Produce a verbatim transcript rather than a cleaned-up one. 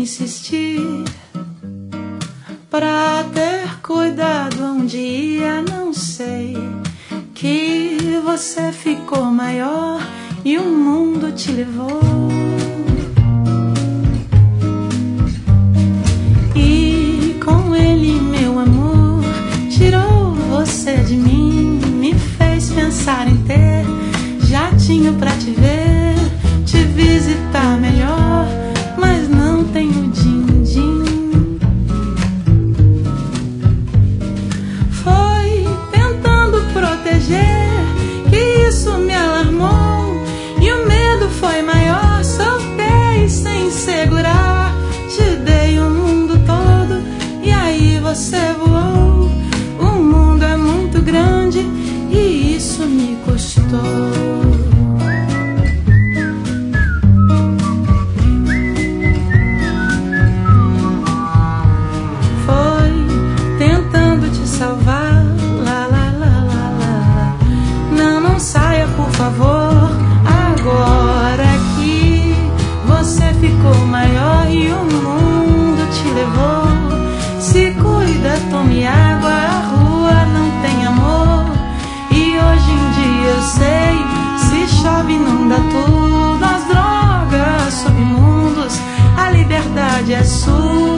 insistir pra ter cuidado um dia, não sei, que você ficou maior e o mundo te levou. E com ele, meu amor, tirou você de mim, me fez pensar em ter jatinho pra te ver, te visitar melhor, mas não tenho din-din. Foi tentando proteger que isso me alarmou, e o medo foi maior, soltei sem segurar, te dei o mundo todo e aí você voou. O mundo é muito grande e isso me custou. Salvar, lá, lá, lá, lá, lá. Não, não saia, por favor, agora que você ficou maior e o mundo te levou. Se cuida, tome água, a rua não tem amor. E hoje em dia eu sei, se chove inunda tudo, as drogas, submundos, a liberdade é sua.